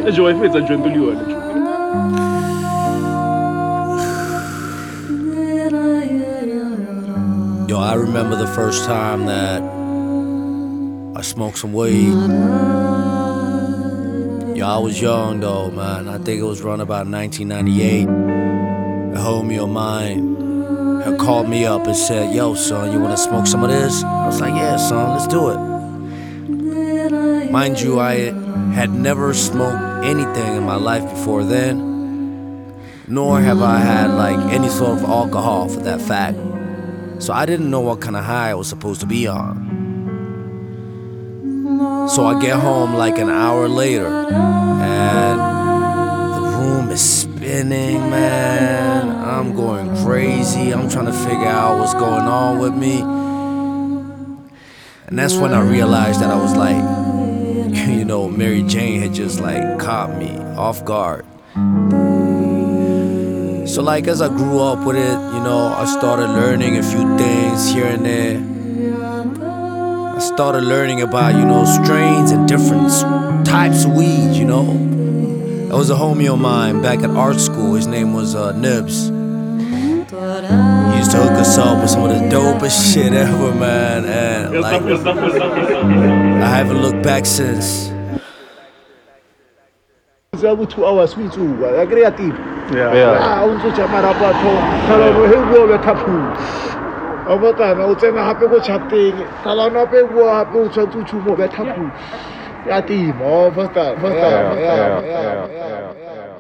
j'aurais fait ça, je viens de lui. Yo, I remember the first time that I smoked some weed. Yo, I was young though, man. I think it was around about 1998. A homie of mine had called me up and said, yo, son, you wanna smoke some of this? I was like, yeah, son, let's do it. Mind you, I had never smoked anything in my life before then, nor have I had like any sort of alcohol for that fact. So I didn't know what kind of high I was supposed to be on. So I get home like an hour later, and the room is spinning, man. I'm going crazy. I'm trying to figure out what's going on with me. And that's when I realized that I was like, you know, Mary Jane had just like caught me off guard. So like as I grew up with it, you know, I started learning a few things here and there. I started learning about, you know, strains and different types of weed, you know. There was a homie of mine back at art school, his name was Nibs. He used to hook us up with some of the dopest shit ever, man. And like, I haven't looked back since. Siamo 2 hours we too, I creative. Yeah. Unso chamara batho, kalo he go be tapu. Abata na utsena hape go chateng, kala na pe go hape o tshwantse chumo be tapu. Ya timo, first time. Yeah.